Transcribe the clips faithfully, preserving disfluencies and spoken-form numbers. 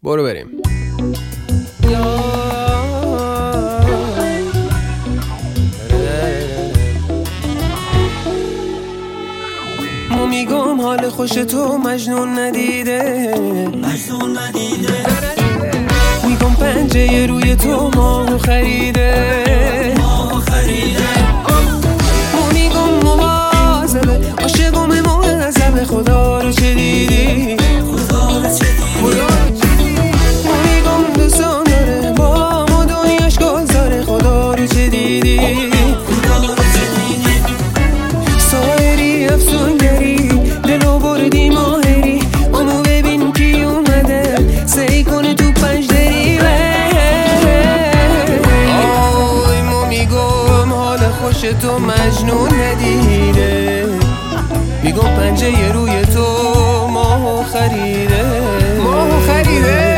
برو بریم. مو میگم حال خوش تو مجنون ندیده مجنون ندیده میگم پنجه روی تو ماهو خریده ماهو خریده مو میگم مواظبه عاشقم معذبه خدا رو چه دیدی خدا رو چه دیدی مو میگم دوستم داره با مو دنیاش گذاره خدا رو چه دیدی خدا رو چه دیدی سایری افسونگری دلو بردی ماهری اونو ببین کی اومده سعی کنه تو پنج دری آی مو میگم حال خوش تو مجنون ندیده میگم پنجه روی تو ماهو خریده ماهو خریده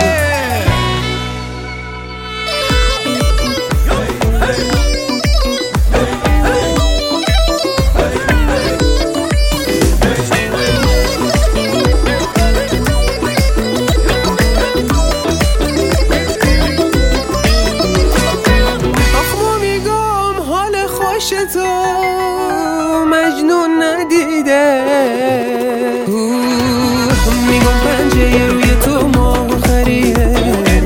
تو مجنون ندیده میگم پنجه روی تو ماهو خریده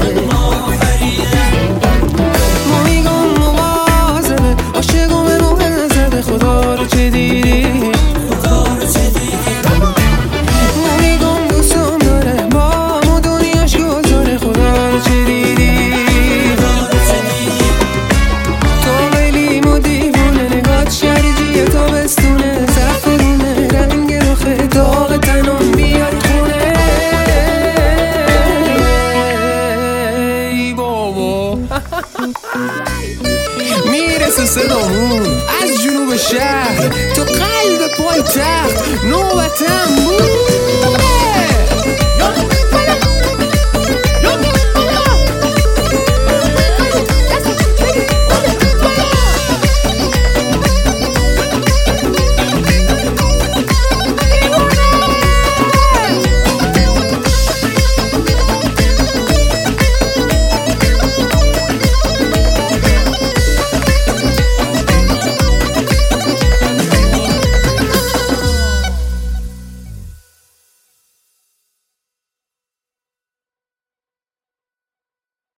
ما میگم مواظبه عاشقم معذبه خدا رو چه دیدی خدا رو چه دیدی ما میگم دوستم داره با مو دنیاش گذاره خدا رو چه دیدی شریجی تو بستونه زفرونه رنگ روخه داغ تنم میاد خونه ای بابا میرسه صدامون از جنوب شهر تو قلب پای تخت نوبتم